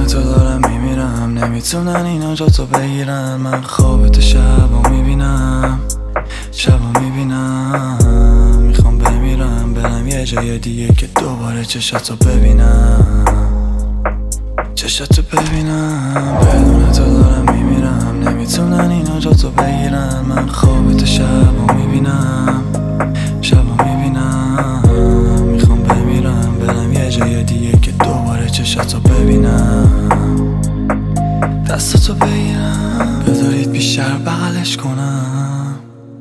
تو دارم میمیرم، نمیتونن اینا جا تو بگیرن. من خوابت شبا میبینم، شبا میبینم. میخوام بمیرم برم یه جای دیگه که دوباره چشاتو ببینم، چشاتو ببینم. بدون تو دارم میمیرم، نمیتونن اینا جا تو بگیرن. من خوابت شبا میبینم، شبا میبینم. میخوام بمیرم برم یه جای دیگه که دوباره چشاتو ببینم، دستاتو بگیرم. بذارید بیشتر بغلش کنم،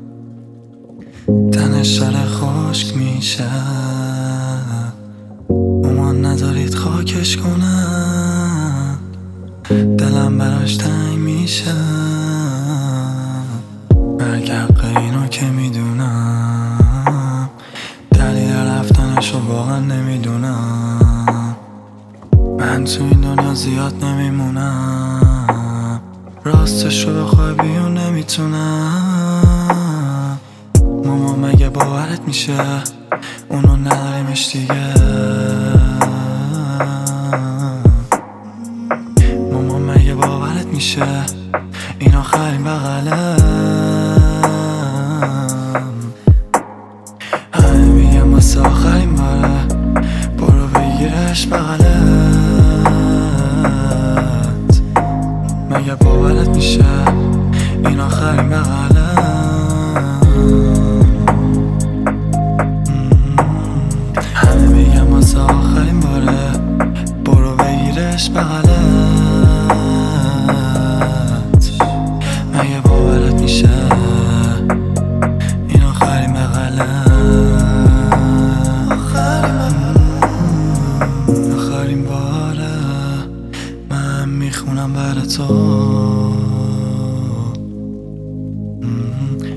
تنش داره خشک میشه. اومان ندارید خاکش کنم، دلم براش تنگ میشه. مرگ حق اینو که میدونم، دلیل رفتنشو واقعا نمیدونم. من تو این دنیا زیاد نمیمونم، راستشو بخوای بیون نمیتونم. ماما مگه باورت میشه اونو نداریمش دیگه؟ ماما مگه باورت میشه این آخرین بغلم؟ همه میگم واسه آخرین باره، برو بگیرش بغلت. مگه باورت میشه این آخرین بغلم؟ همه میگم واسه آخرین باره، برو بگیرش بغلت. مگه باورت میشه این آخرین بغلم؟ آخرین باره من میخونم برای تو.